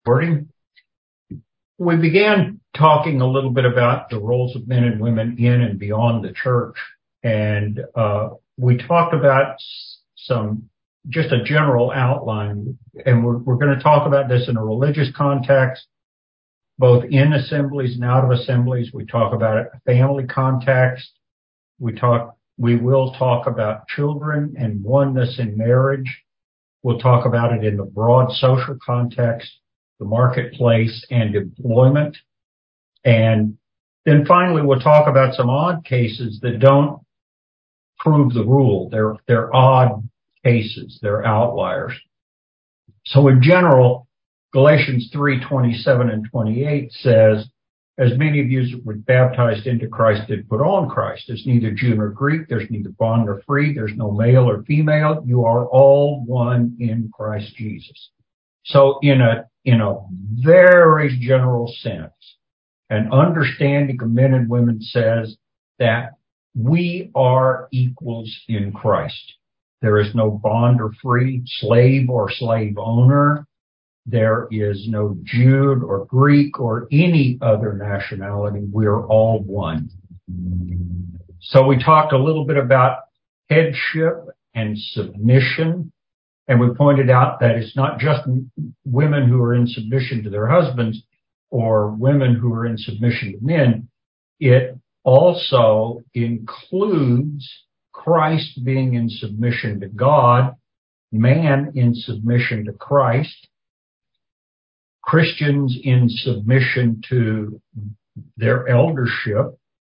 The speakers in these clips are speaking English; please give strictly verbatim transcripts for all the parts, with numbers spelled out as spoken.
Recording. We began talking a little bit about the roles of men and women in and beyond the church. And uh, we talked about some, just a general outline. And we're, we're going to talk about this in a religious context, both in assemblies and out of assemblies. We talk about it in a family context. We talk, we will talk about children and oneness in marriage. We'll talk about it in the broad social context, the marketplace, and employment. And then finally, we'll talk about some odd cases that don't prove the rule. They're, they're odd cases. They're outliers. So in general, Galatians three twenty-seven and twenty-eight says, as many of you that were baptized into Christ did put on Christ. There's neither Jew nor Greek. There's neither bond nor free. There's no male or female. You are all one in Christ Jesus. So in a, in a very general sense, an understanding of men and women says that we are equals in Christ. There is no bond or free, slave or slave owner. There is no Jew or Greek or any other nationality. We are all one. So we talked a little bit about headship and submission, and we pointed out that it's not just women who are in submission to their husbands or women who are in submission to men. It also includes Christ being in submission to God, man in submission to Christ, Christians in submission to their eldership,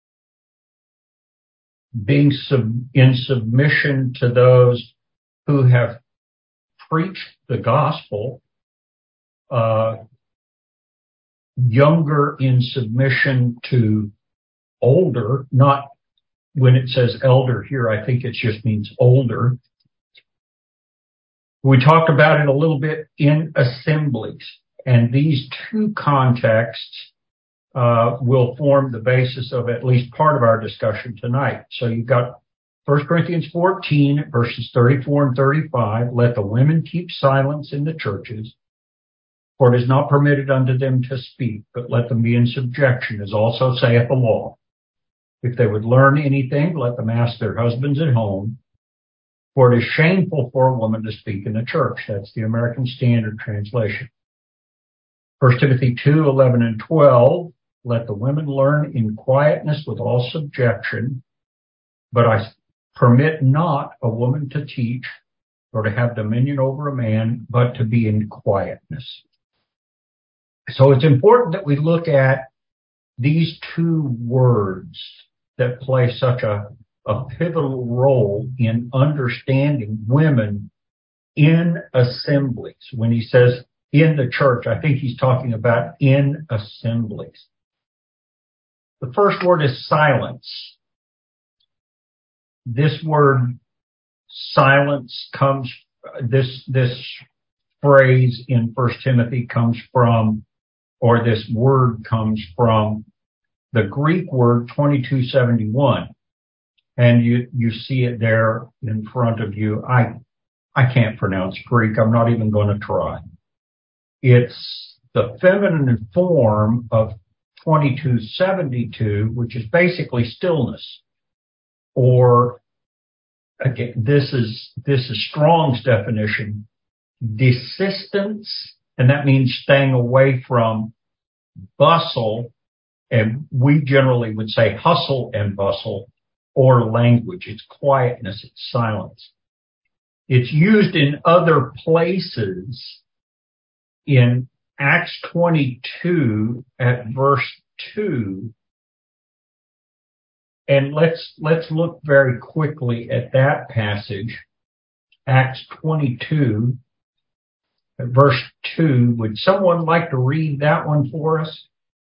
being sub- in submission to those who have preached the gospel, uh, younger in submission to older, not when it says elder here, I think it just means older. We talked about it a little bit in assemblies. And these two contexts uh, will form the basis of at least part of our discussion tonight. So you've got First Corinthians fourteen, verses thirty-four and thirty-five. Let the women keep silence in the churches, for it is not permitted unto them to speak, but let them be in subjection, as also saith the law. If they would learn anything, let them ask their husbands at home, for it is shameful for a woman to speak in the church. That's the American Standard Translation. First Timothy two, eleven and twelve, let the women learn in quietness with all subjection, but I permit not a woman to teach or to have dominion over a man, but to be in quietness. So it's important that we look at these two words that play such a, a pivotal role in understanding women in assemblies. When he says in the church, I think he's talking about in assemblies. The first word is silence. This word silence comes, this, this phrase in First Timothy comes from, or this word comes from the Greek word twenty-two seventy-one. And you, you see it there in front of you. I, I can't pronounce Greek. I'm not even going to try. It's the feminine form of twenty-two seventy-two, which is basically stillness. Or, again, this is, this is Strong's definition, desistance, and that means staying away from bustle, and we generally would say hustle and bustle, or language. It's quietness, it's silence. It's used in other places. In Acts twenty-two at verse two, and let's, let's look very quickly at that passage. Acts twenty-two at verse two. Would someone like to read that one for us?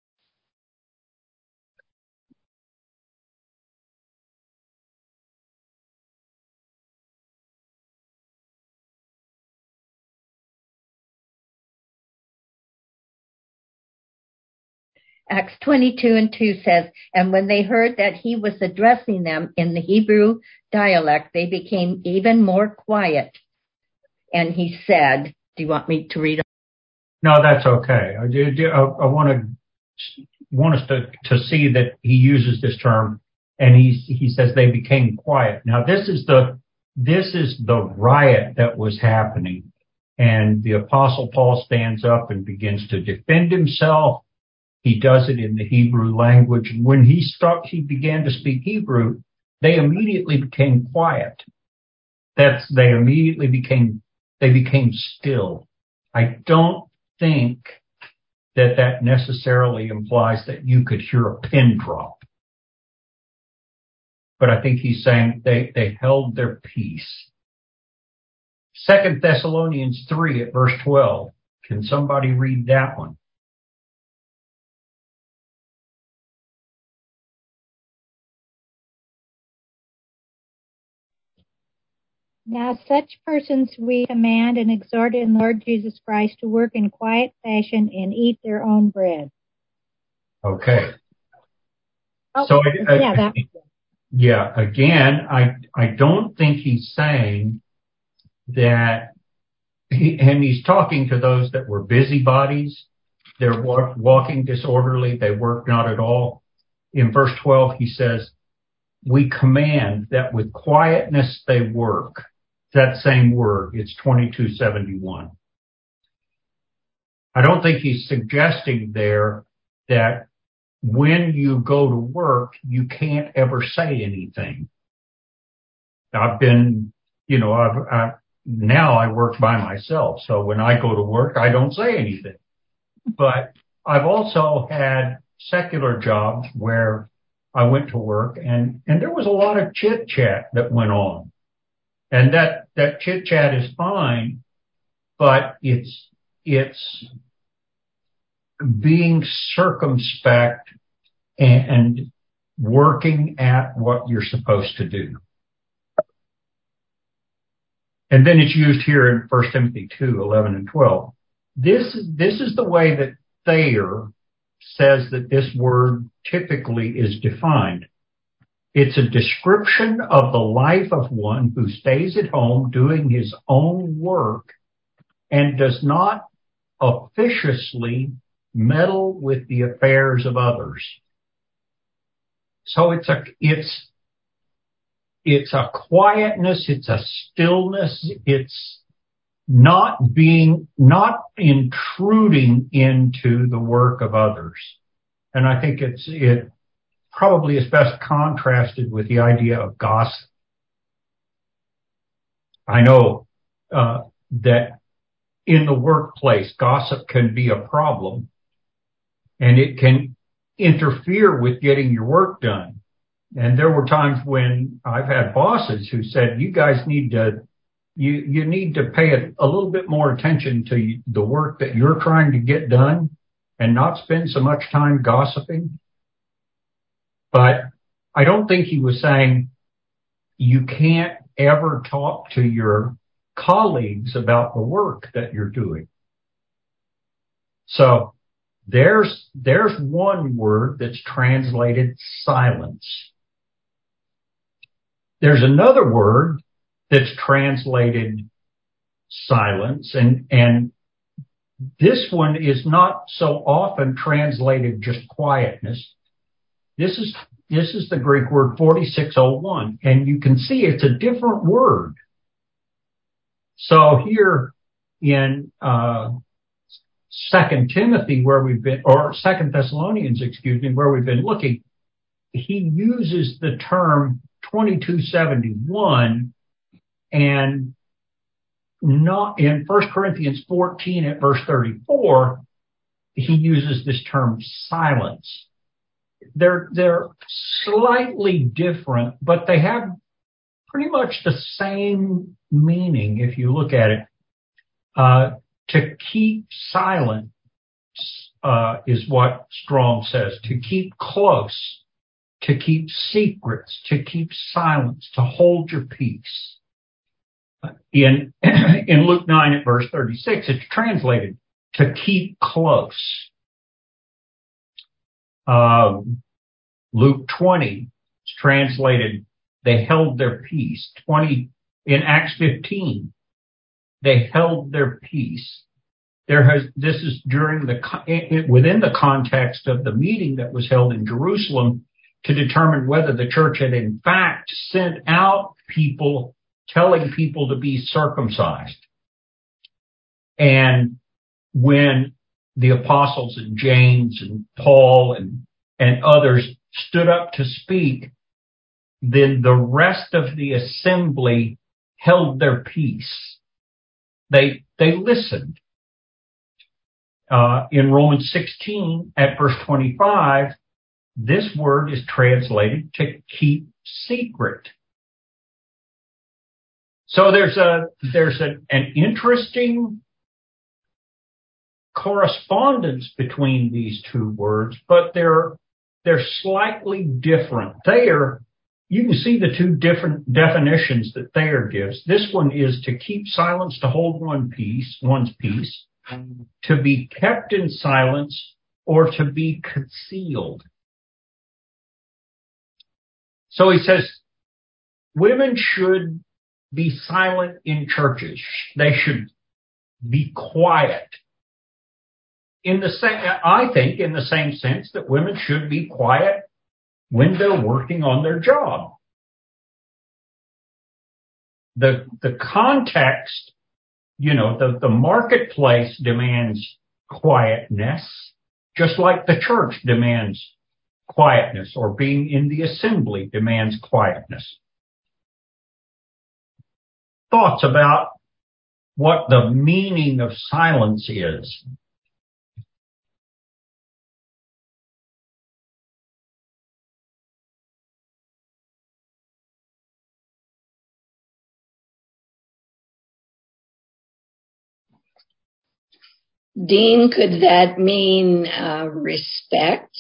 Acts twenty-two and two says, and when they heard that he was addressing them in the Hebrew dialect, they became even more quiet. And he said, do you want me to read? No, that's okay. I, I, I want to want us to, to see that he uses this term, and he he says they became quiet. Now, this is the this is the riot that was happening, and the Apostle Paul stands up and begins to defend himself. He does it in the Hebrew language. When he struck, he began to speak Hebrew, they immediately became quiet. That's they immediately became they became still. I don't think that that necessarily implies that you could hear a pin drop. But I think he's saying they, they held their peace. Second Thessalonians three at verse twelve. Can somebody read that one? Now such persons we command and exhort in the Lord Jesus Christ to work in quiet fashion and eat their own bread. Okay. Oh, so I, yeah, I, that. Yeah, again, I I don't think he's saying that, he, and he's talking to those that were busybodies. They're walk, walking disorderly. They work not at all. In verse twelve, he says, we command that with quietness they work. That same word, it's twenty-two seventy-one. I don't think he's suggesting there that when you go to work, you can't ever say anything. I've been, you know, I've, I, now I work by myself. So when I go to work, I don't say anything. But I've also had secular jobs where I went to work and, and there was a lot of chit chat that went on. And that, that chit chat is fine, but it's, it's being circumspect and working at what you're supposed to do. And then it's used here in First Timothy two, eleven and twelve. This, this is the way that Thayer says that this word typically is defined. It's a description of the life of one who stays at home doing his own work and does not officiously meddle with the affairs of others. So it's a, it's, it's a quietness, it's a stillness, it's not being, not intruding into the work of others. And I think it's, it probably is best contrasted with the idea of gossip. I know, uh, that in the workplace, gossip can be a problem and it can interfere with getting your work done. And there were times when I've had bosses who said, you guys need to, you, you need to pay a, a little bit more attention to the work that you're trying to get done and not spend so much time gossiping. But I don't think he was saying you can't ever talk to your colleagues about the work that you're doing. So there's, there's one word that's translated silence. There's another word that's translated silence, and, and this one is not so often translated just quietness. This is, this is the Greek word forty-six oh one, and you can see it's a different word. So here in, uh, Second Timothy, where we've been, or Second Thessalonians, excuse me, where we've been looking, he uses the term twenty-two seventy-one, and not in First Corinthians fourteen at verse thirty-four, he uses this term silence. They're, they're slightly different, but they have pretty much the same meaning if you look at it. Uh, to keep silent, uh, is what Strong says. To keep close, to keep secrets, to keep silence, to hold your peace. In, in Luke nine at verse thirty-six, it's translated to keep close. Um, Luke twenty, it's translated, they held their peace. twenty, in Acts fifteen, they held their peace. There has, this is during the, within the context of the meeting that was held in Jerusalem to determine whether the church had in fact sent out people telling people to be circumcised. And when the apostles and James and Paul and, and others stood up to speak, then the rest of the assembly held their peace. They, they listened. Uh, in Romans sixteen at verse twenty-five, this word is translated to keep secret. So there's a, there's a, an interesting correspondence between these two words, but they're, they're slightly different. Thayer, you can see the two different definitions that Thayer gives. This one is to keep silence, to hold one peace, one's peace, to be kept in silence, or to be concealed. So he says, women should be silent in churches. They should be quiet. In the same, I think, in the same sense that women should be quiet when they're working on their job. The, the context, you know, the, the marketplace demands quietness, just like the church demands quietness, or being in the assembly demands quietness. Thoughts about what the meaning of silence is. Dean, could that mean uh, respect?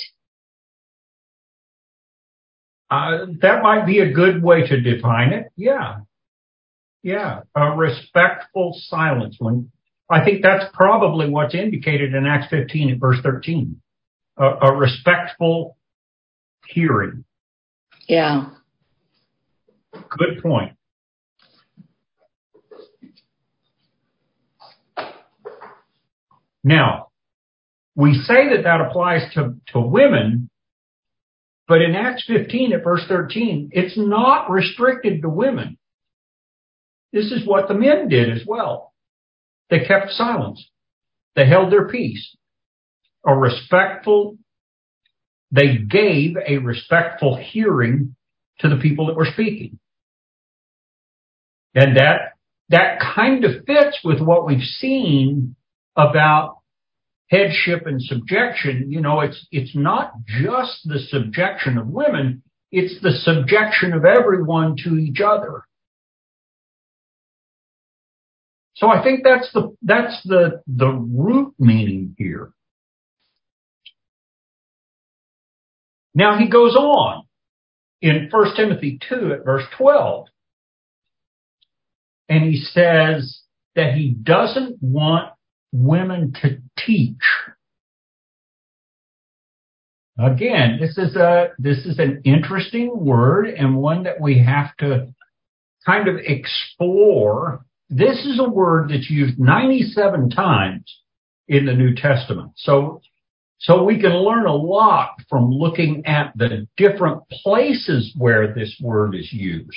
Uh, that might be a good way to define it. Yeah. Yeah. A respectful silence. When I think that's probably what's indicated in Acts fifteen at verse thirteen. A, a respectful hearing. Yeah. Good point. Now, we say that that applies to, to women, but in Acts fifteen at verse thirteen, it's not restricted to women. This is what the men did as well. They kept silence. They held their peace. A respectful, they gave a respectful hearing to the people that were speaking. And that, that kind of fits with what we've seen about headship and subjection. You know, it's, it's not just the subjection of women, it's the subjection of everyone to each other. So I think that's the, that's the, the root meaning here. Now he goes on in First Timothy two at verse twelve. And he says that he doesn't want women to teach. Again, this is a, this is an interesting word and one that we have to kind of explore. This is a word that's used ninety-seven times in the New Testament. So, so we can learn a lot from looking at the different places where this word is used.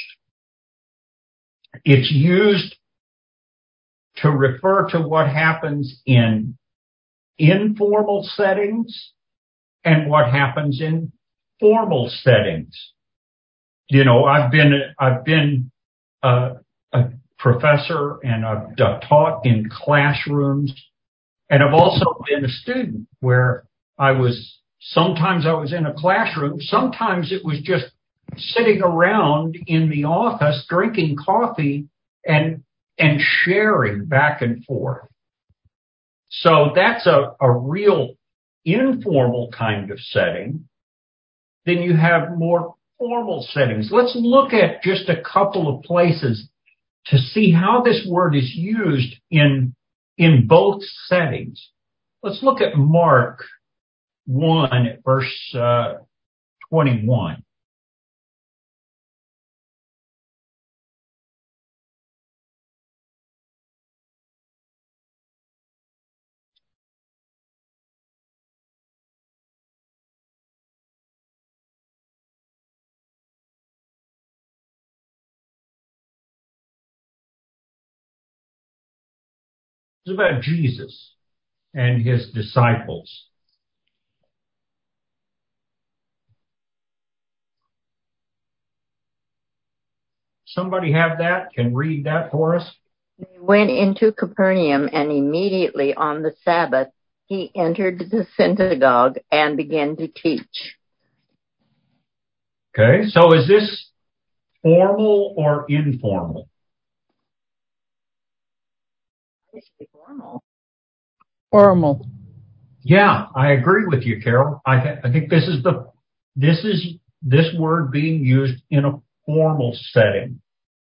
It's used to refer to what happens in informal settings and what happens in formal settings. You know, I've been, I've been a, a professor and I've taught in classrooms, and I've also been a student where I was, sometimes I was in a classroom, sometimes it was just sitting around in the office drinking coffee and and sharing back and forth. So that's a, a real informal kind of setting. Then you have more formal settings. Let's look at just a couple of places to see how this word is used in, in both settings. Let's look at Mark one at verse uh, twenty-one. It's about Jesus and his disciples. Somebody have that? Can read that for us? They went into Capernaum, and immediately on the Sabbath he entered the synagogue and began to teach. Okay, so is this formal or informal? Formal. Formal. Yeah, I agree with you, Carol. I, th- I think this is the this is this word being used in a formal setting,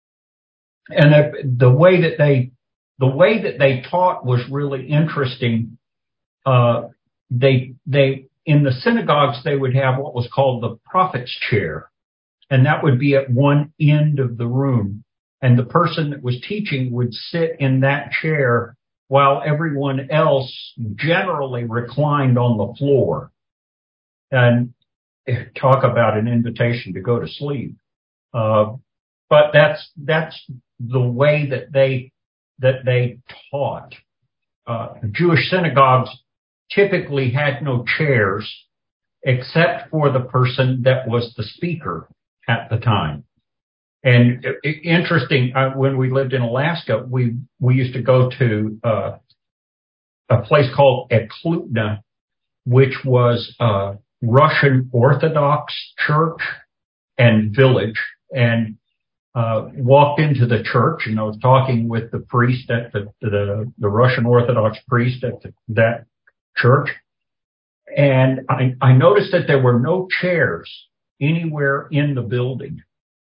and the, the way that they the way that they taught was really interesting. Uh, they they in the synagogues they would have what was called the prophet's chair, and that would be at one end of the room, and the person that was teaching would sit in that chair while everyone else generally reclined on the floor. And talk about an invitation to go to sleep. Uh, but that's that's the way that they that they taught. Uh, Jewish synagogues typically had no chairs except for the person that was the speaker at the time. And it, it, interesting, uh, when we lived in Alaska, we we used to go to uh, a place called Eklutna, which was a Russian Orthodox church and village, and uh, walked into the church, and I was talking with the priest at the the, the Russian Orthodox priest at the, that church, and I, I noticed that there were no chairs anywhere in the building.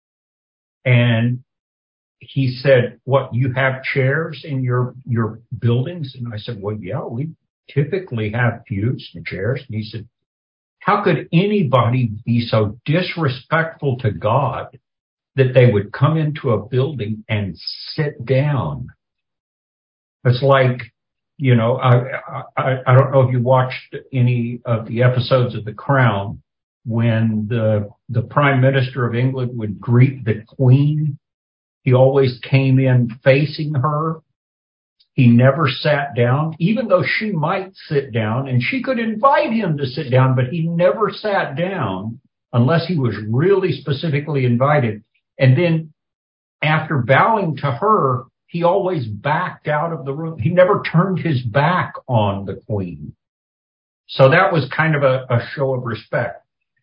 And he said, "What, you have chairs in your, your buildings?" And I said, "Well, yeah, we typically have pews and chairs." And he said, "How could anybody be so disrespectful to God that they would come into a building and sit down?" It's like, you know, I, I, I don't know if you watched any of the episodes of The Crown when the, the Prime Minister of England would greet the Queen. He always came in facing her. He never sat down, even though she might sit down, and she could invite him to sit down, but he never sat down unless he was really specifically invited. And then after bowing to her, he always backed out of the room. He never turned his back on the Queen. So that was kind of a, a show of respect.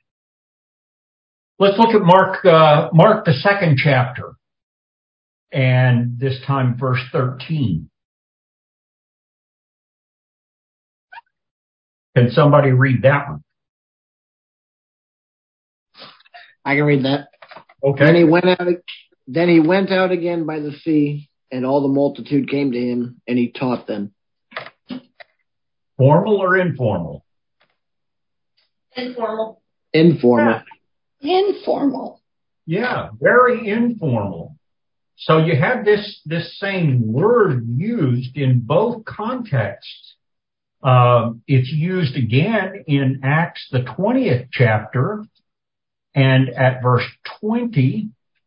Let's look at Mark, uh, Mark, the second chapter, and this time verse thirteen. Can somebody read that one? I can read that. Okay. Then he went out. Then he went out again by the sea, and all the multitude came to him, and he taught them. Formal or informal? Informal. Informal. Informal. Yeah, very informal. So you have this this same word used in both contexts. Um, it's used again in Acts, the twentieth chapter, and at verse twenty.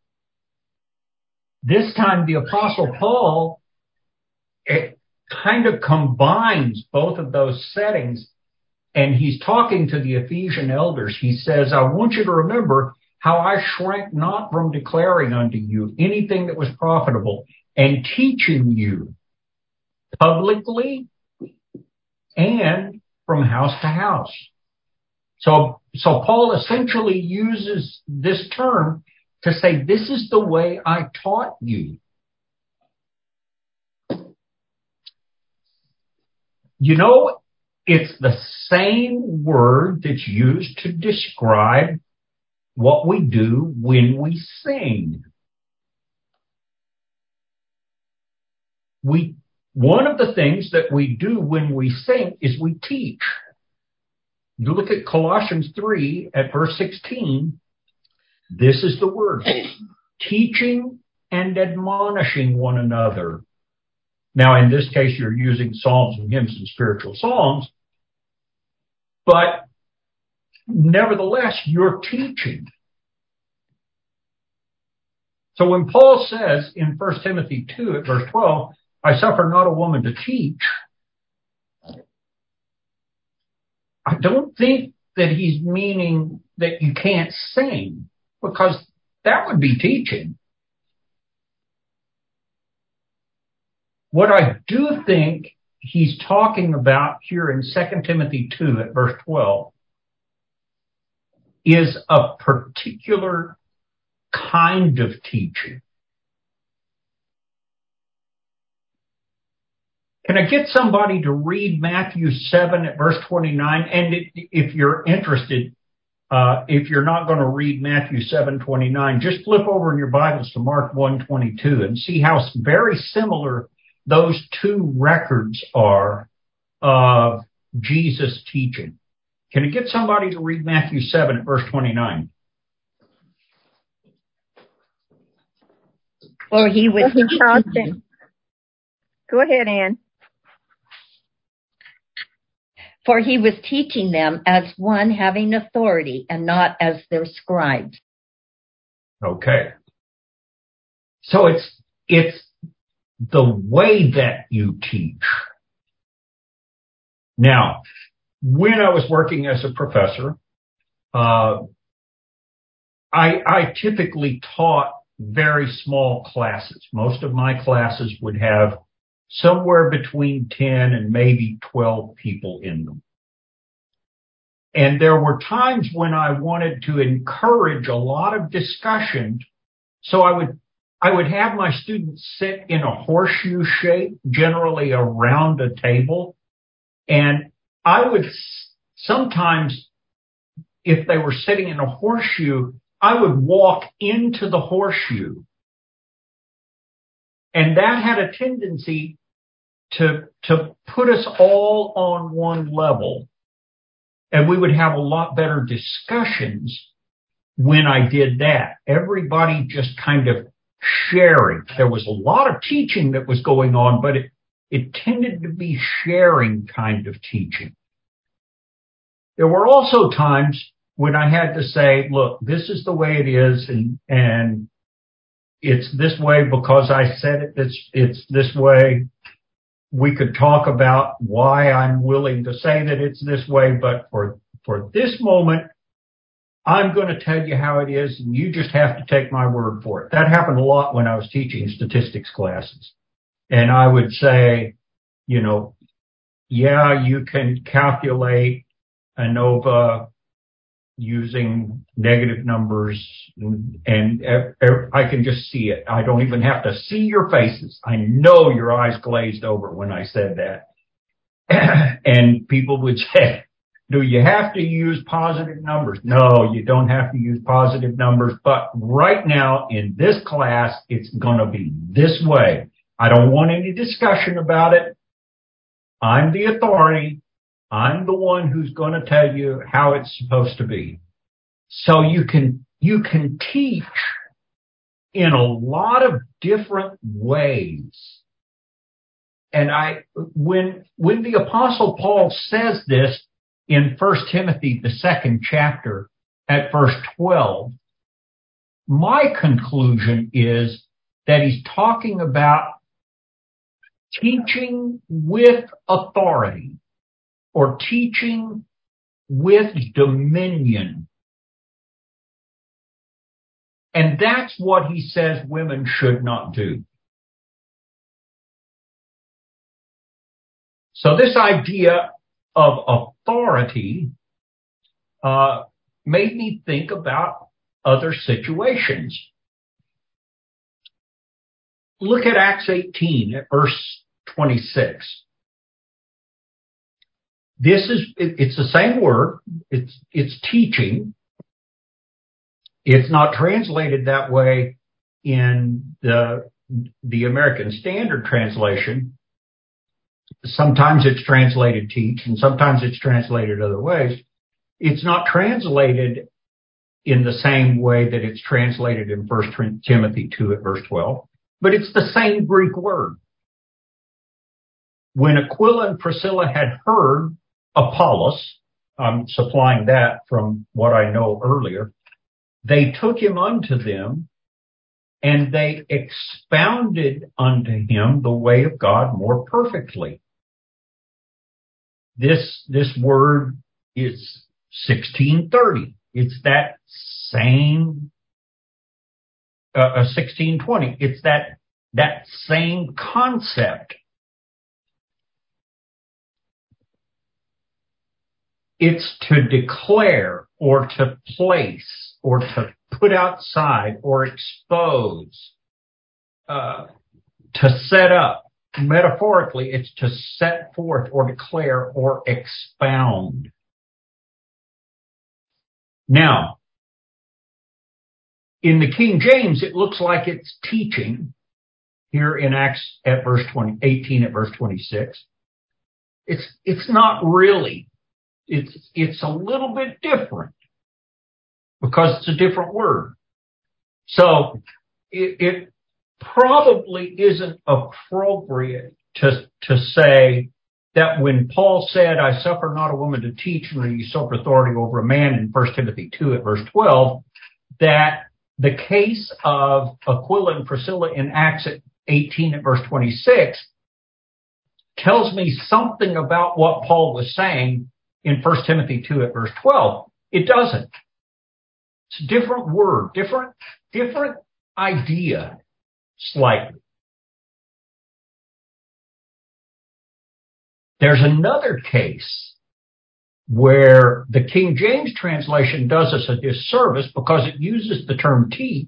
This time the Apostle Paul, it kind of combines both of those settings, and he's talking to the Ephesian elders. He says, "I want you to remember how I shrank not from declaring unto you anything that was profitable, and teaching you publicly and from house to house." So, so Paul essentially uses this term to say, this is the way I taught you. You know, it's the same word that's used to describe what we do when we sing. We, one of the things that we do when we sing is we teach. You look at Colossians three at verse sixteen. This is the word, teaching and admonishing one another. Now, in this case, you're using psalms and hymns and spiritual songs, but nevertheless, you're teaching. So when Paul says in First Timothy two at verse twelve, I suffer not a woman to teach, I don't think that he's meaning that you can't sing, because that would be teaching. What I do think he's talking about here in Second Timothy two at verse twelve is a particular kind of teaching. Can I get somebody to read Matthew seven at verse twenty-nine? And it, if you're interested, uh, if you're not going to read Matthew seven twenty-nine, just flip over in your Bibles to Mark one twenty-two and see how very similar those two records are of Jesus' teaching. Can I get somebody to read Matthew seven at verse twenty-nine? For he was teaching. Go ahead, Ann. For he was teaching them as one having authority and not as their scribes. Okay. So it's, it's the way that you teach. Now, when I was working as a professor, uh, I, I typically taught very small classes. Most of my classes would have somewhere between ten and maybe twelve people in them. And there were times when I wanted to encourage a lot of discussion. So I would, I would have my students sit in a horseshoe shape, generally around a table. And I would sometimes, if they were sitting in a horseshoe, I would walk into the horseshoe. And that had a tendency to, to put us all on one level. And we would have a lot better discussions when I did that. Everybody just kind of sharing. There was a lot of teaching that was going on, but it, it tended to be sharing kind of teaching. There were also times when I had to say, look, this is the way it is, and, and it's this way because I said it, it's, it's this way. We could talk about why I'm willing to say that it's this way, but for, for this moment, I'm going to tell you how it is, and you just have to take my word for it. That happened a lot when I was teaching statistics classes. And I would say, you know, yeah, you can calculate ANOVA using negative numbers, and, and I can just see it. I don't even have to see your faces. I know your eyes glazed over when I said that. And people would say, do you have to use positive numbers? No, you don't have to use positive numbers. But right now in this class, it's going to be this way. I don't want any discussion about it. I'm the authority. I'm the one who's going to tell you how it's supposed to be. So you can, you can teach in a lot of different ways. And I, when, when the Apostle Paul says this in First Timothy, the second chapter at verse twelve, my conclusion is that he's talking about teaching with authority, or teaching with dominion. And that's what he says women should not do. So this idea of authority uh, made me think about other situations. Look at Acts eighteen at verse twenty-six. This is, it, it's the same word. It's, it's teaching. It's not translated that way in the, the American Standard Translation. Sometimes it's translated teach, and sometimes it's translated other ways. It's not translated in the same way that it's translated in First Timothy two at verse twelve, but it's the same Greek word. When Aquila and Priscilla had heard Apollos, I'm supplying that from what I know earlier, they took him unto them, and they expounded unto him the way of God more perfectly. This, this word is sixteen thirty. It's that same, uh, sixteen twenty. It's that, that same concept. It's to declare or to place or to put outside or expose, uh, to set up. Metaphorically, it's to set forth or declare or expound. Now, in the King James, it looks like it's teaching here in Acts at verse twenty, eighteen at verse twenty-six. It's, it's not really. It's, it's a little bit different because it's a different word. So it, it probably isn't appropriate to, to say that when Paul said, I suffer not a woman to teach nor usurp authority over a man in First Timothy two at verse twelve, that the case of Aquila and Priscilla in Acts eighteen at verse twenty-six tells me something about what Paul was saying in First Timothy two at verse twelve. It doesn't. It's a different word, different, different idea, slightly. There's another case where the King James translation does us a disservice because it uses the term teach,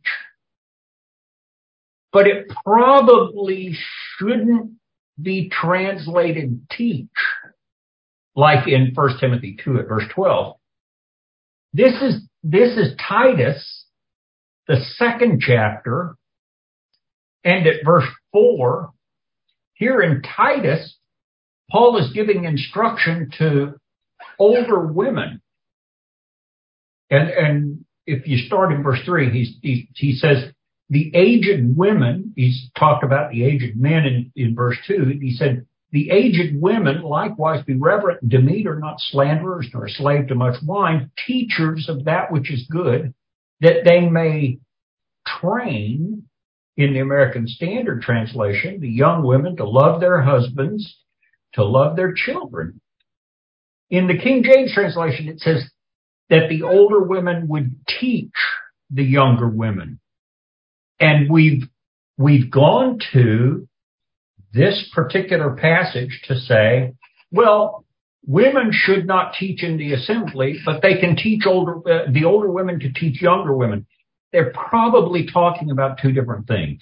but it probably shouldn't be translated teach, like in First Timothy two at verse twelve. This is, this is Titus, the second chapter, and at verse four, here in Titus, Paul is giving instruction to older women. And, and if you start in verse three, he's, he, he says, the aged women, he's talked about the aged men in, in verse two, he said, the aged women likewise be reverent, demeanor, not slanderers, nor a slave to much wine, teachers of that which is good, that they may train, in the American Standard Translation, the young women to love their husbands, to love their children. In the King James translation, it says that the older women would teach the younger women. And we've, we've gone to this particular passage to say, well, women should not teach in the assembly, but they can teach older, uh, the older women to teach younger women. They're probably talking about two different things.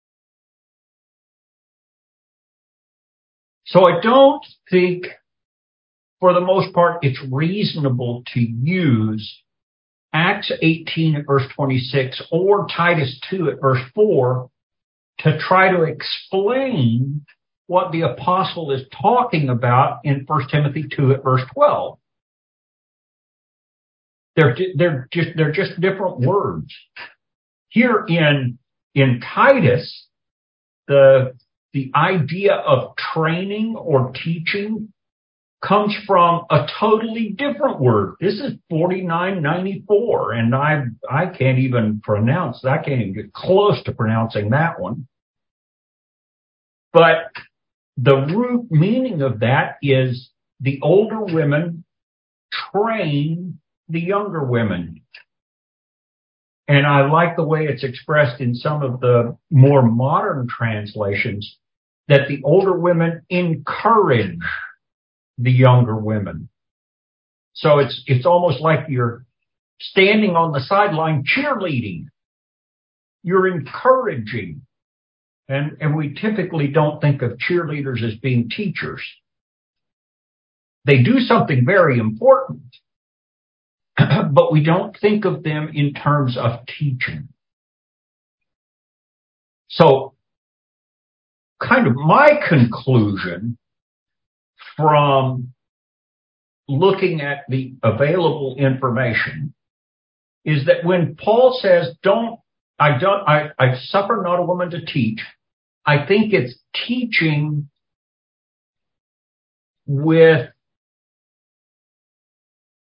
So I don't think, for the most part, it's reasonable to use Acts eighteen at verse twenty-six or Titus two at verse four to try to explain what the apostle is talking about in First Timothy two at verse twelve. They're, they're just, they're just different words. Here in, in Titus, the, the idea of training or teaching comes from a totally different word. This is forty-nine ninety-four, and I, I can't even pronounce, I can't even get close to pronouncing that one. But the root meaning of that is the older women train the younger women. And I like the way it's expressed in some of the more modern translations, that the older women encourage the younger women. So it's, it's almost like you're standing on the sideline cheerleading. You're encouraging. And, and we typically don't think of cheerleaders as being teachers. They do something very important, but we don't think of them in terms of teaching. So, kind of my conclusion from looking at the available information is that when Paul says, don't, I don't, I, I suffer not a woman to teach, I think it's teaching with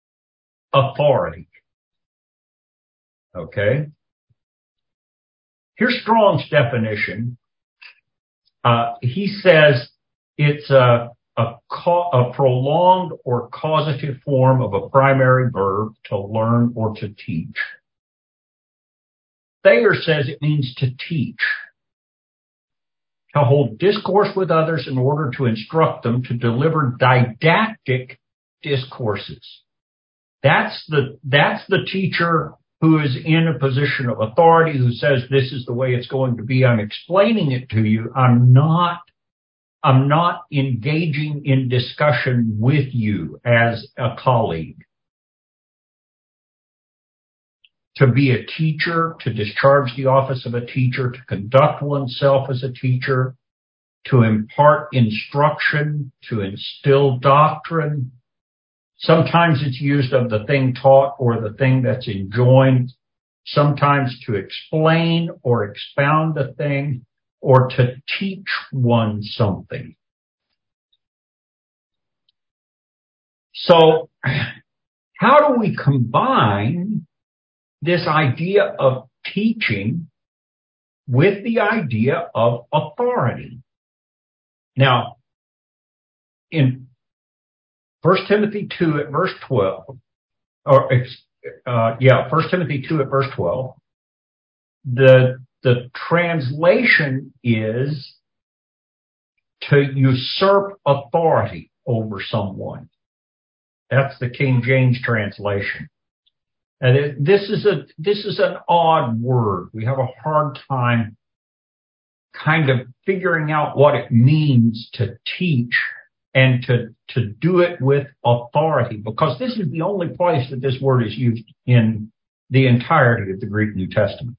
authority. Okay? Here's Strong's definition. Uh, he says it's a, a, ca- a prolonged or causative form of a primary verb to learn or to teach. Thayer says it means to teach, to hold discourse with others in order to instruct them, to deliver didactic discourses. That's the, that's the teacher who is in a position of authority, who says this is the way it's going to be. I'm explaining it to you. I'm not, I'm not engaging in discussion with you as a colleague. To be a teacher, to discharge the office of a teacher, to conduct oneself as a teacher, to impart instruction, to instill doctrine. Sometimes it's used of the thing taught or the thing that's enjoined. Sometimes to explain or expound a thing or to teach one something. So, how do we combine this idea of teaching with the idea of authority? Now, in First Timothy two at verse twelve, or uh, yeah, First Timothy two at verse twelve, the the translation is to usurp authority over someone. That's the King James translation. And it, this is a this is an odd word. We have a hard time kind of figuring out what it means to teach and to to do it with authority, because this is the only place that this word is used in the entirety of the Greek New Testament.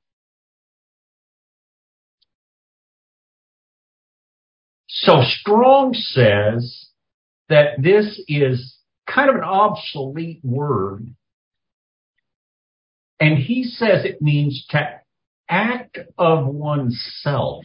So Strong says that this is kind of an obsolete word. And he says it means to act of oneself.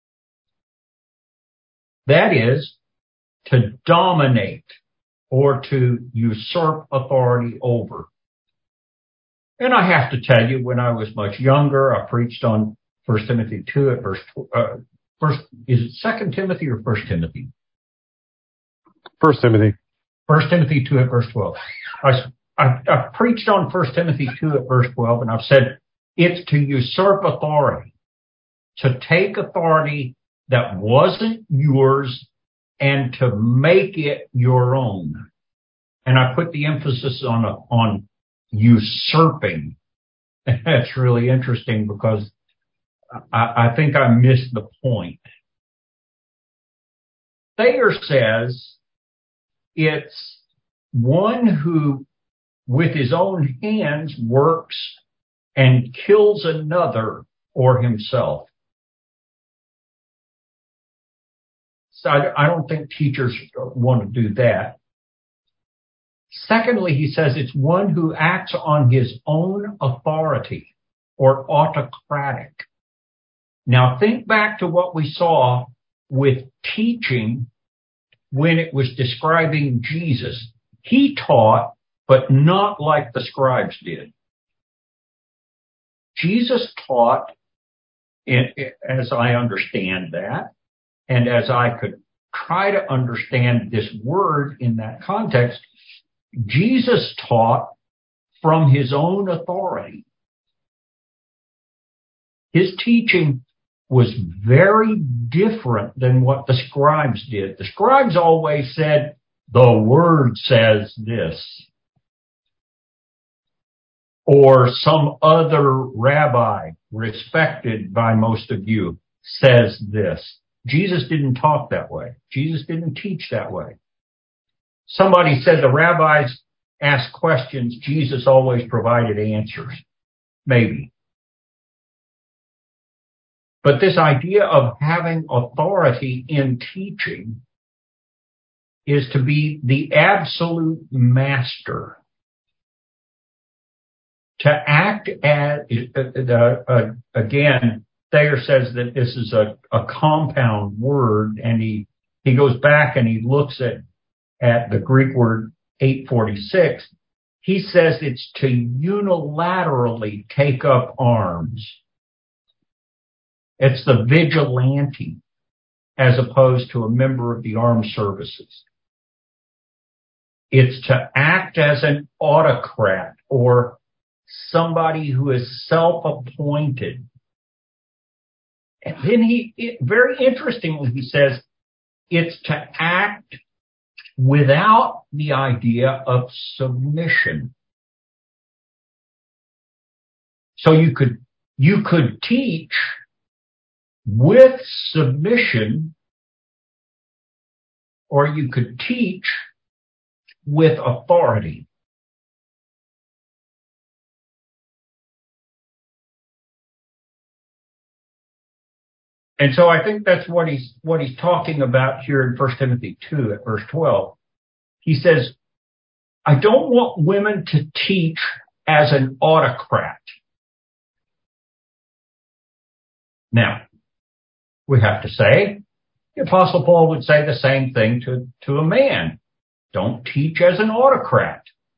That is, to dominate or to usurp authority over. And I have to tell you, when I was much younger, I preached on First Timothy two at verse, uh, first, is it Second Timothy or First Timothy? First Timothy. First Timothy two at verse twelve. I I, I've preached on First Timothy two at verse twelve, and I've said it's to usurp authority, to take authority that wasn't yours and to make it your own. And I put the emphasis on a, on usurping. And that's really interesting because I, I think I missed the point. Thayer says it's one who with his own hands works and kills another or himself. So I, I don't think teachers want to do that. Secondly, he says it's one who acts on his own authority or autocratic. Now think back to what we saw with teaching when it was describing Jesus. He taught, but not like the scribes did. Jesus taught, as I understand that, and as I could try to understand this word in that context, Jesus taught from his own authority. His teaching was very different than what the scribes did. The scribes always said, the word says this. Or some other rabbi, respected by most of you, says this. Jesus didn't talk that way. Jesus didn't teach that way. Somebody said the rabbis asked questions. Jesus always provided answers. Maybe. But this idea of having authority in teaching is to be the absolute master. To act as, uh, uh, again, Thayer says that this is a, a compound word, and he, he goes back and he looks at, at the Greek word eight forty-six. He says it's to unilaterally take up arms. It's the vigilante as opposed to a member of the armed services. It's to act as an autocrat or somebody who is self-appointed. And then he, it, very interestingly, he says, it's to act without the idea of submission. So you could, you could teach with submission, or you could teach with authority. And so I think that's what he's, what he's talking about here in First Timothy two at verse twelve. He says, I don't want women to teach as an autocrat. Now, we have to say, the Apostle Paul would say the same thing to, to a man. Don't teach as an autocrat.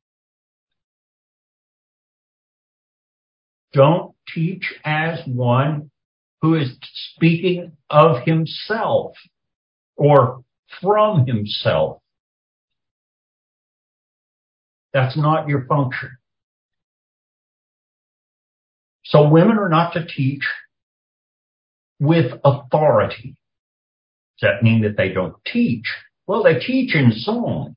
Don't teach as one who is speaking of himself or from himself. That's not your function. So women are not to teach with authority. Does that mean that they don't teach? Well, they teach in song.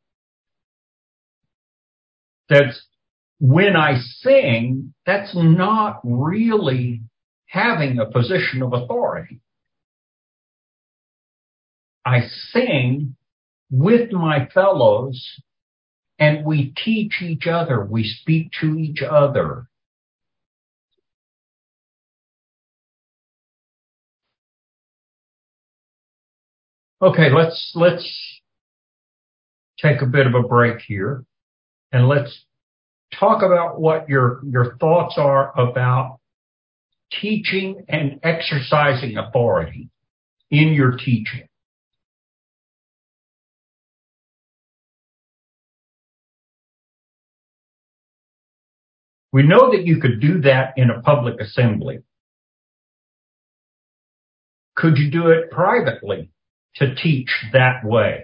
That's when I sing, that's not really having a position of authority. I sing with my fellows and we teach each other. We speak to each other. Okay, let's, let's take a bit of a break here and let's talk about what your, your thoughts are about teaching and exercising authority in your teaching. We know that you could do that in a public assembly. Could you do it privately to teach that way?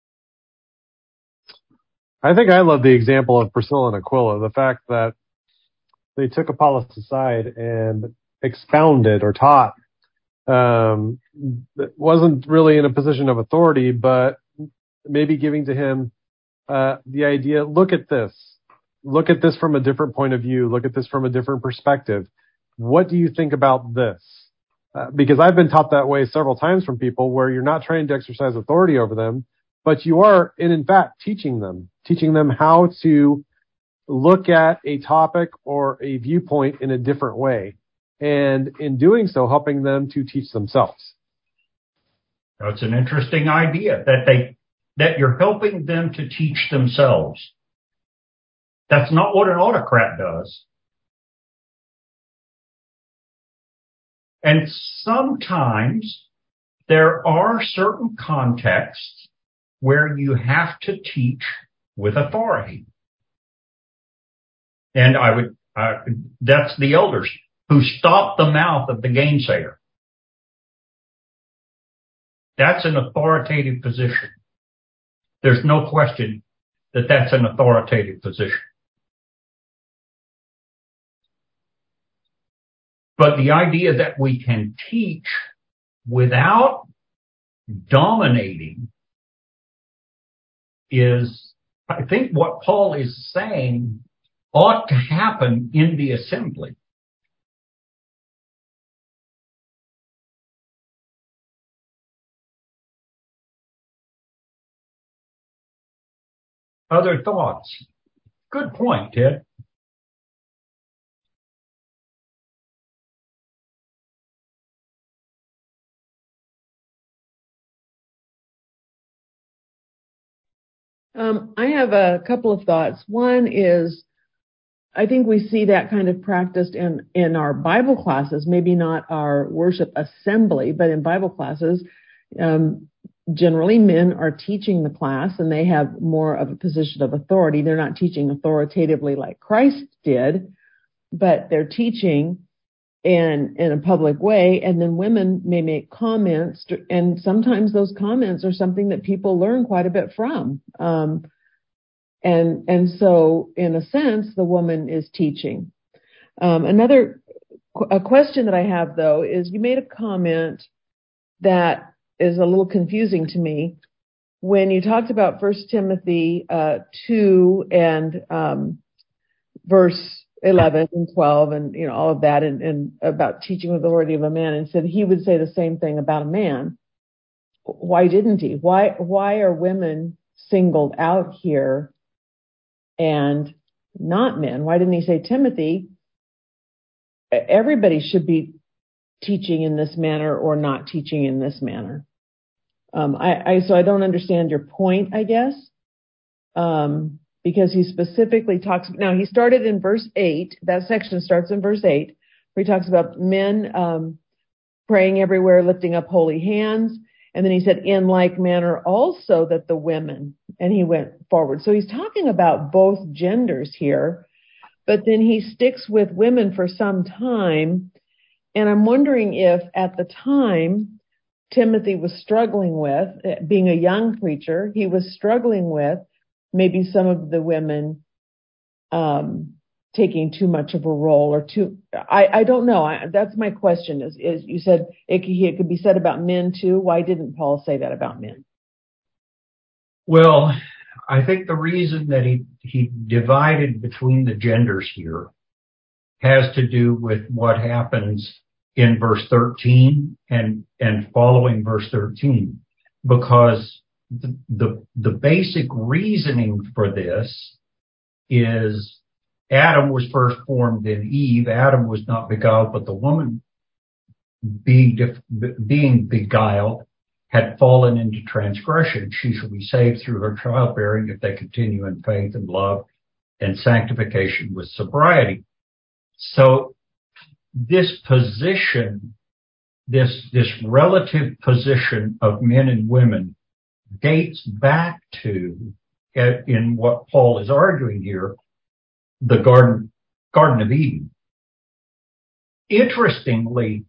I think I love the example of Priscilla and Aquila, the fact that they took Apollos aside and expounded or taught. Um, wasn't really in a position of authority, but maybe giving to him uh, the idea, look at this. Look at this from a different point of view. Look at this from a different perspective. What do you think about this? Uh, because I've been taught that way several times from people where you're not trying to exercise authority over them, but you are, and in fact, teaching them, teaching them how to look at a topic or a viewpoint in a different way. And in doing so, helping them to teach themselves. That's an interesting idea, that they, that you're helping them to teach themselves. That's not what an autocrat does. And sometimes there are certain contexts where you have to teach with authority. And I would, uh, that's the elders who stop the mouth of the gainsayer. That's an authoritative position. There's no question that that's an authoritative position. But the idea that we can teach without dominating is, I think, what Paul is saying ought to happen in the assembly. Other thoughts? Good point, Ted. Um, I have a couple of thoughts. One is, I think we see that kind of practiced in, in our Bible classes, maybe not our worship assembly, but in Bible classes. Um, generally, men are teaching the class and they have more of a position of authority. They're not teaching authoritatively like Christ did, but they're teaching in, in a public way. And then women may make comments, and sometimes those comments are something that people learn quite a bit from. Um, and, and so in a sense, the woman is teaching. Um, another a question that I have, though, is you made a comment that is a little confusing to me when you talked about First Timothy uh, two and um, verse eleven and twelve and, you know, all of that, and, and about teaching with the authority of a man, and said he would say the same thing about a man. Why didn't he? Why, why are women singled out here and not men? Why didn't he say, Timothy, everybody should be teaching in this manner or not teaching in this manner? Um, I, I, so I don't understand your point, I guess, um, because he specifically talks. Now, he started in verse eight. That section starts in verse eight, where he talks about men um, praying everywhere, lifting up holy hands. And then he said, in like manner also that the women, and he went forward. So he's talking about both genders here, but then he sticks with women for some time. And I'm wondering if at the time Timothy was struggling with, being a young preacher, he was struggling with maybe some of the women um, taking too much of a role or too, I, I don't know. I, that's my question is, is you said it, it could be said about men too. Why didn't Paul say that about men? Well, I think the reason that he, he divided between the genders here has to do with what happens in verse thirteen and, and following verse thirteen, because the, the, the basic reasoning for this is Adam was first formed in Eve. Adam was not beguiled, but the woman being, being beguiled had fallen into transgression. She shall be saved through her childbearing if they continue in faith and love and sanctification with sobriety. So this position, this, this relative position of men and women dates back to, in what Paul is arguing here, the Garden, Garden of Eden. Interestingly,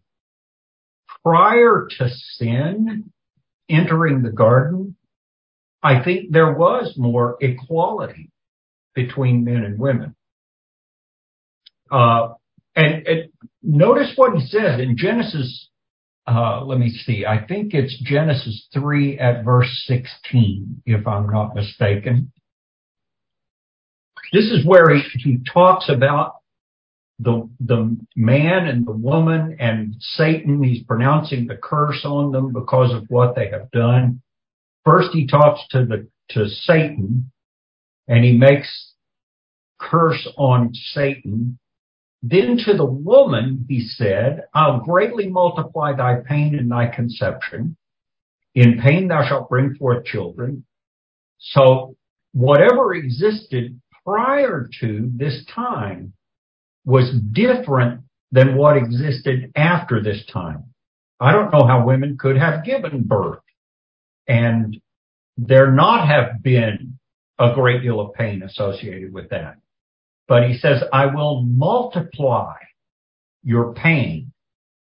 prior to sin entering the garden, I think there was more equality between men and women. Uh, and, and notice what he says in Genesis, uh, let me see, I think it's Genesis three at verse sixteen, if I'm not mistaken. This is where he, he talks about the, the man and the woman and Satan. He's pronouncing the curse on them because of what they have done. First, he talks to the, to Satan, and he makes curse on Satan. Then to the woman, he said, I'll greatly multiply thy pain in thy conception. In pain thou shalt bring forth children. So whatever existed prior to this time was different than what existed after this time. I don't know how women could have given birth and there not have been a great deal of pain associated with that. But he says, I will multiply your pain.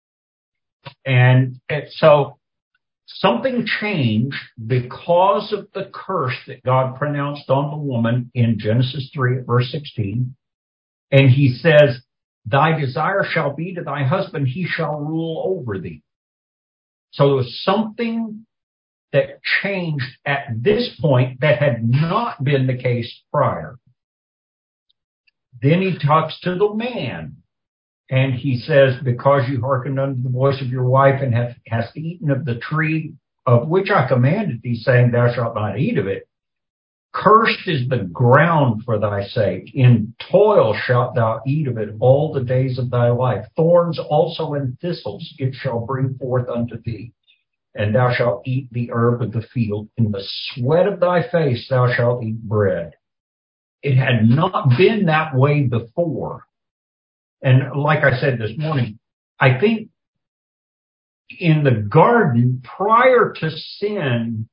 And so something changed because of the curse that God pronounced on the woman in Genesis three at verse sixteen. And he says, thy desire shall be to thy husband, he shall rule over thee. So there was something that changed at this point that had not been the case prior. Then he talks to the man, and he says, because you hearkened unto the voice of your wife and have, hast eaten of the tree of which I commanded thee, saying, thou shalt not eat of it, cursed is the ground for thy sake. In toil shalt thou eat of it all the days of thy life. Thorns also and thistles it shall bring forth unto thee. And thou shalt eat the herb of the field. In the sweat of thy face thou shalt eat bread. It had not been that way before. And like I said this morning, I think in the garden, prior to sin,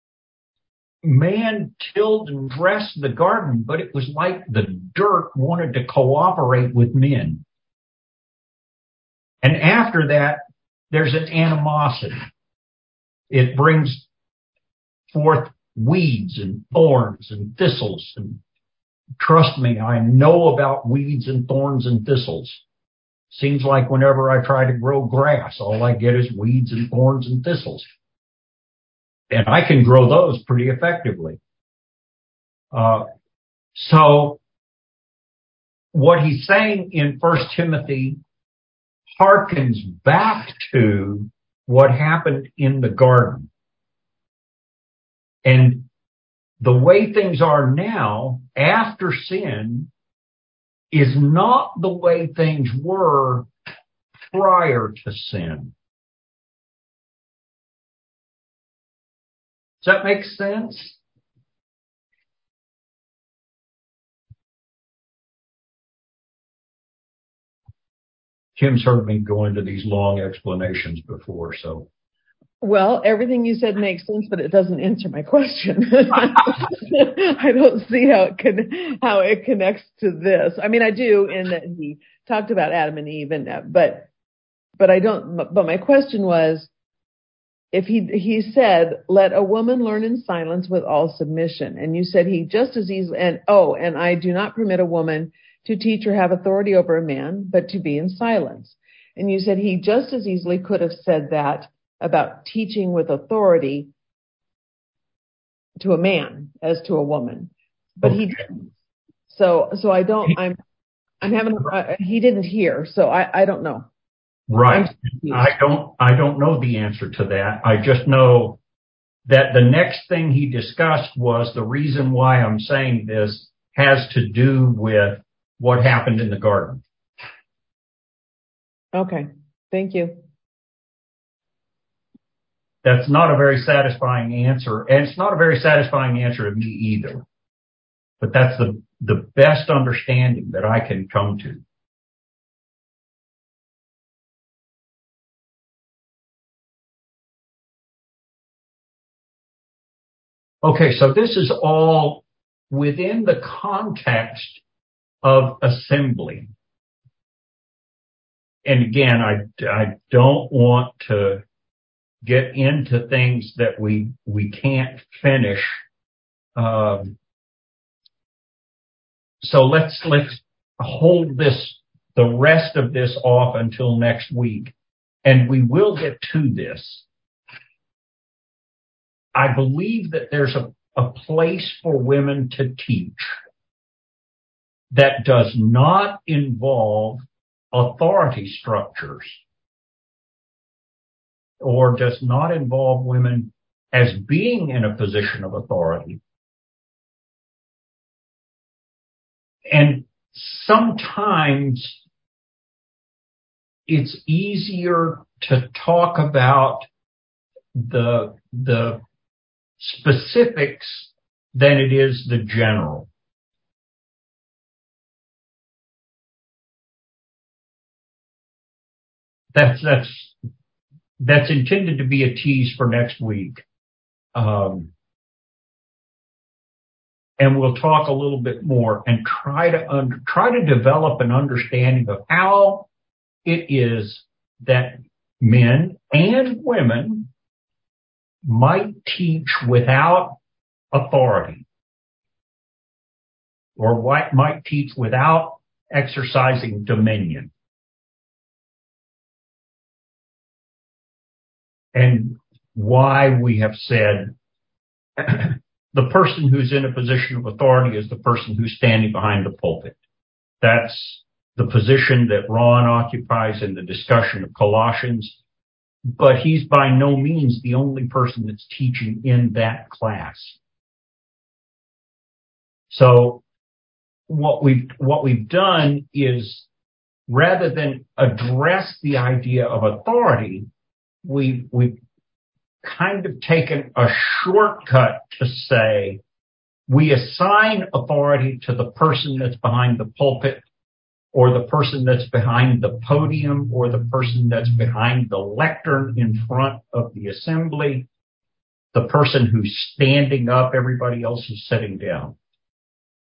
man tilled and dressed the garden, but it was like the dirt wanted to cooperate with men. And after that, there's an animosity. It brings forth weeds and thorns and thistles. And trust me, I know about weeds and thorns and thistles. Seems like whenever I try to grow grass, all I get is weeds and thorns and thistles. And I can grow those pretty effectively. Uh, so what he's saying in First Timothy harkens back to what happened in the garden. And the way things are now, after sin, is not the way things were prior to sin. Does that make sense? Kim's heard me go into these long explanations before, so. Well, everything you said makes sense, but it doesn't answer my question. I don't see how it can, how it connects to this. I mean, I do in that he talked about Adam and Eve, and but but I don't. But my question was, if he he said, "Let a woman learn in silence with all submission," and you said he just as easily and oh, and I do not permit a woman to teach or have authority over a man, but to be in silence. And you said he just as easily could have said that about teaching with authority to a man as to a woman, but okay. He didn't. So, so I don't. I'm, I'm having. Uh, he didn't hear, so I, I don't know. Right. I don't. I don't know the answer to that. I just know that the next thing he discussed was the reason why I'm saying this has to do with what happened in the garden. Okay. Thank you. That's not a very satisfying answer, and it's not a very satisfying answer to me either. But that's the, the best understanding that I can come to. Okay, so this is all within the context of assembly. And again, I, I don't want to get into things that we we can't finish. Um, so let's let's hold this the rest of this off until next week, and we will get to this. I believe that there's a, a place for women to teach that does not involve authority structures, or does not involve women as being in a position of authority. And sometimes it's easier to talk about the, the specifics than it is the general. That's, that's, That's intended to be a tease for next week. Um, and we'll talk a little bit more and try to under, try to develop an understanding of how it is that men and women might teach without authority, or what might teach without exercising dominion. And why we have said the person who's in a position of authority is the person who's standing behind the pulpit. That's the position that Ron occupies in the discussion of Colossians, but he's by no means the only person that's teaching in that class. So what we've, what we've done is, rather than address the idea of authority, we, we've kind of taken a shortcut to say we assign authority to the person that's behind the pulpit, or the person that's behind the podium, or the person that's behind the lectern in front of the assembly, the person who's standing up, everybody else is sitting down.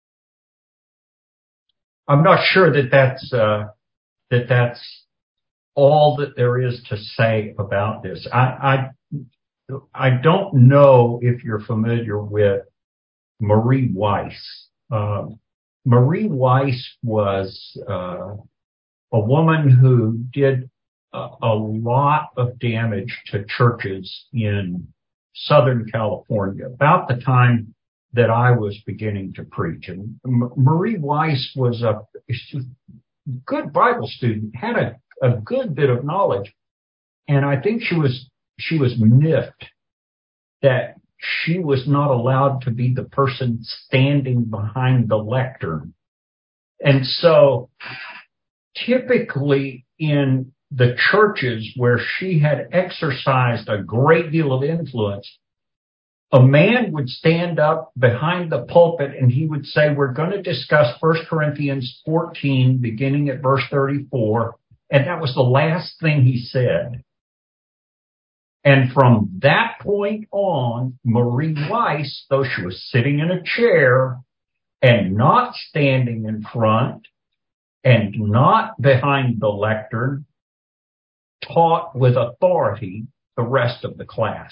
I'm not sure that that's uh, that that's all that there is to say about this. I, I, I don't know if you're familiar with Marie Weiss. Uh, Marie Weiss was uh, a woman who did a, a lot of damage to churches in Southern California about the time that I was beginning to preach. And M- Marie Weiss was a good Bible student, had a, a good bit of knowledge. And I think she was, she was miffed that she was not allowed to be the person standing behind the lectern. And so typically in the churches where she had exercised a great deal of influence, a man would stand up behind the pulpit and he would say, we're going to discuss First Corinthians fourteen, beginning at verse thirty-four. And that was the last thing he said. And from that point on, Marie Weiss, though she was sitting in a chair and not standing in front and not behind the lectern, taught with authority the rest of the class.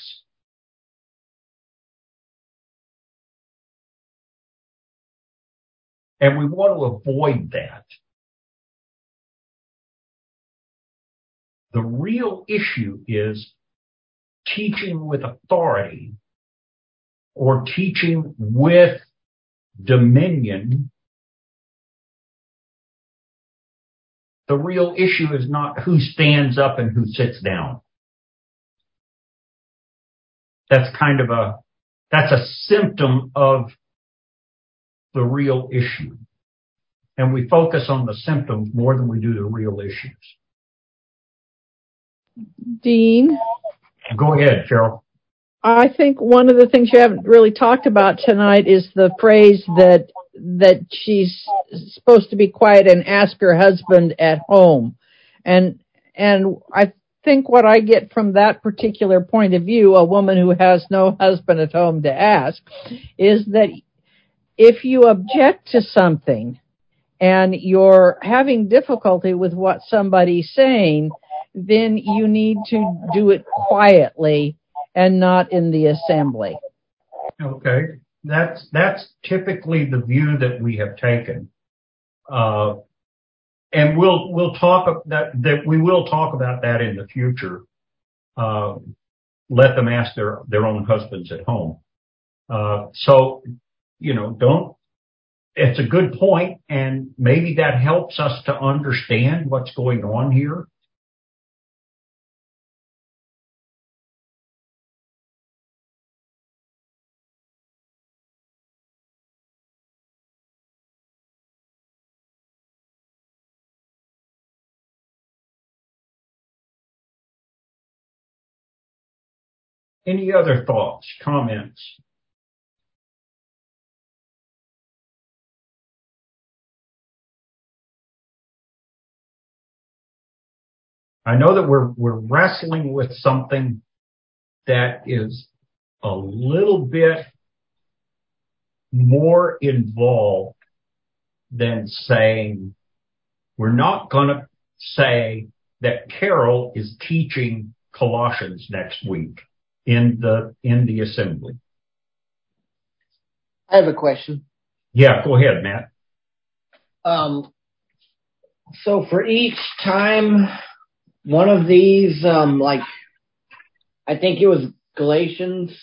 And we want to avoid that. The real issue is teaching with authority or teaching with dominion. The real issue is not who stands up and who sits down. That's kind of a, that's a symptom of the real issue. And we focus on the symptoms more than we do the real issues. Dean? Go ahead, Cheryl. I think one of the things you haven't really talked about tonight is the phrase that that she's supposed to be quiet and ask her husband at home. And and I think what I get from that particular point of view, a woman who has no husband at home to ask, is that if you object to something and you're having difficulty with what somebody's saying, then you need to do it quietly and not in the assembly. Okay. That's, that's typically the view that we have taken. Uh, and we'll, we'll talk that, that we will talk about that in the future. Uh, let them ask their, their own husbands at home. Uh, so, you know, don't, it's a good point, and maybe that helps us to understand what's going on here. Any other thoughts, comments? I know that we're, we're wrestling with something that is a little bit more involved than saying, we're not going to say that Carol is teaching Colossians next week in the, in the assembly. I have a question. Yeah, go ahead, Matt. Um, so for each time one of these, um, like, I think it was Galatians,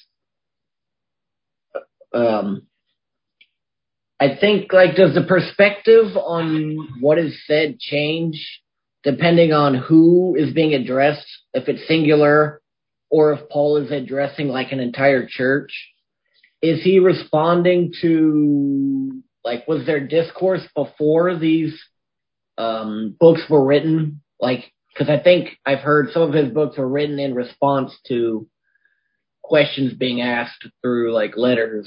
um, I think, like, does the perspective on what is said change depending on who is being addressed, if it's singular or if Paul is addressing, like, an entire church? Is he responding to, like, was there discourse before these um, books were written? Like, because I think I've heard some of his books were written in response to questions being asked through, like, letters.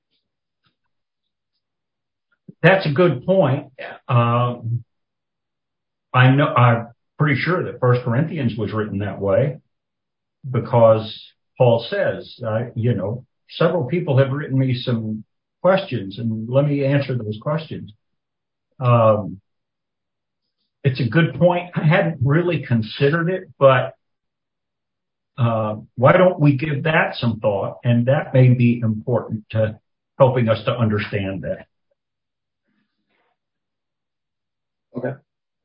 That's a good point. Um, I know, I'm pretty sure that First Corinthians was written that way because Paul says, uh, you know, several people have written me some questions and let me answer those questions. Um, it's a good point. I hadn't really considered it, but uh, why don't we give that some thought? And that may be important to helping us to understand that. Okay.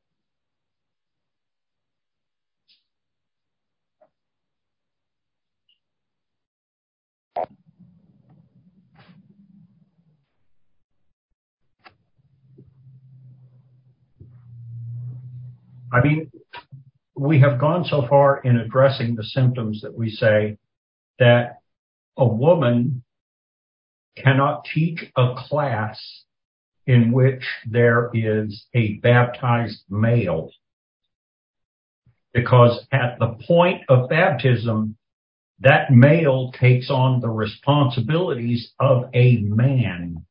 I mean, we have gone so far in addressing the symptoms that we say that a woman cannot teach a class in which there is a baptized male, because at the point of baptism, that male takes on the responsibilities of a man.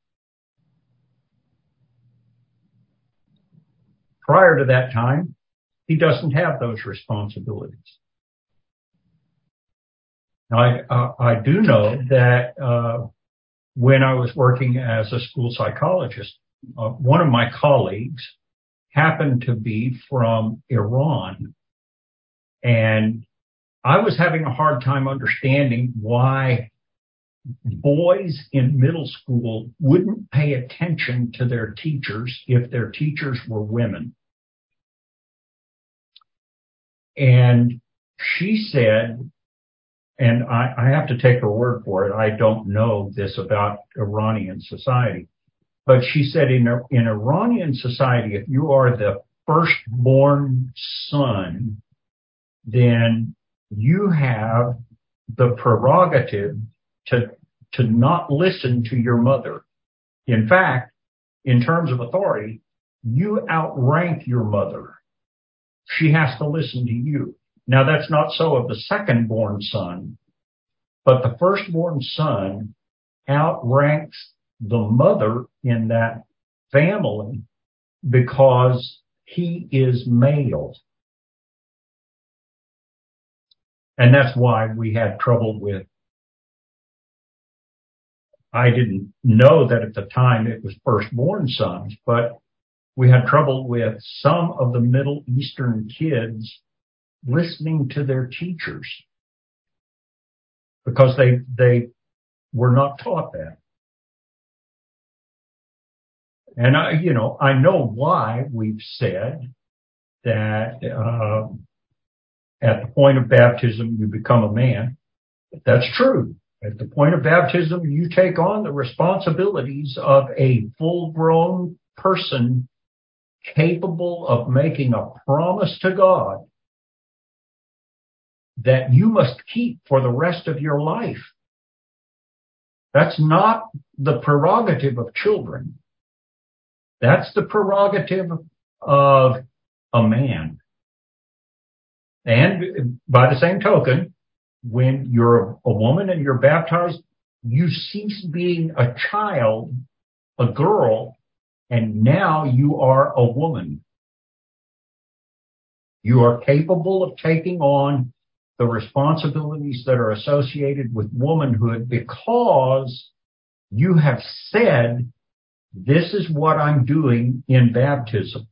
Prior to that time, he doesn't have those responsibilities. Now, I, uh, I do know that uh, when I was working as a school psychologist, uh, one of my colleagues happened to be from Iran. And I was having a hard time understanding why boys in middle school wouldn't pay attention to their teachers if their teachers were women. And she said, and I, I have to take her word for it, I don't know this about Iranian society, but she said in, in Iranian society, if you are the firstborn son, then you have the prerogative to, to not listen to your mother. In fact, in terms of authority, you outrank your mother. She has to listen to you. Now, that's not so of the second-born son, but the firstborn son outranks the mother in that family because he is male. And that's why we had trouble with, I didn't know that at the time it was firstborn sons, but we had trouble with some of the Middle Eastern kids listening to their teachers because they they were not taught that. And I, you know, I know why we've said that uh, at the point of baptism you become a man. That's true. At the point of baptism, you take on the responsibilities of a full-grown person capable of making a promise to God that you must keep for the rest of your life. That's not the prerogative of children. That's the prerogative of a man. And by the same token, when you're a woman and you're baptized, you cease being a child, a girl, and now you are a woman. You are capable of taking on the responsibilities that are associated with womanhood because you have said, this is what I'm doing in baptism.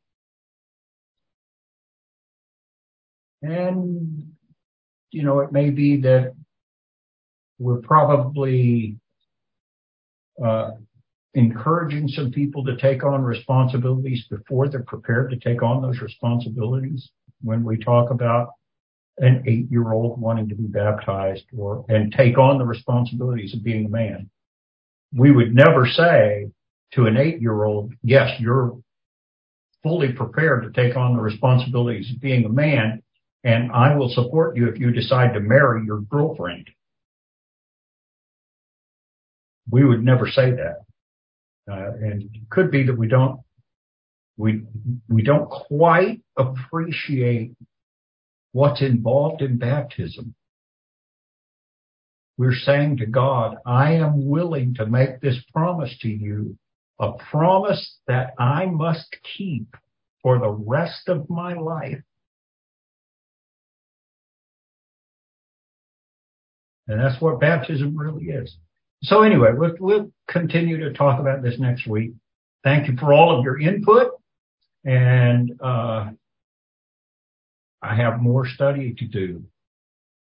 And, you know, it may be that we're probably uh, encouraging some people to take on responsibilities before they're prepared to take on those responsibilities when we talk about an eight-year-old wanting to be baptized or and take on the responsibilities of being a man. We would never say to an eight-year-old, yes, you're fully prepared to take on the responsibilities of being a man, and I will support you if you decide to marry your girlfriend. We would never say that. Uh, and it could be that we don't, we, we don't quite appreciate what's involved in baptism. We're saying to God, I am willing to make this promise to you, a promise that I must keep for the rest of my life. And that's what baptism really is. So anyway, we'll, we'll continue to talk about this next week. Thank you for all of your input. And uh, I have more study to do.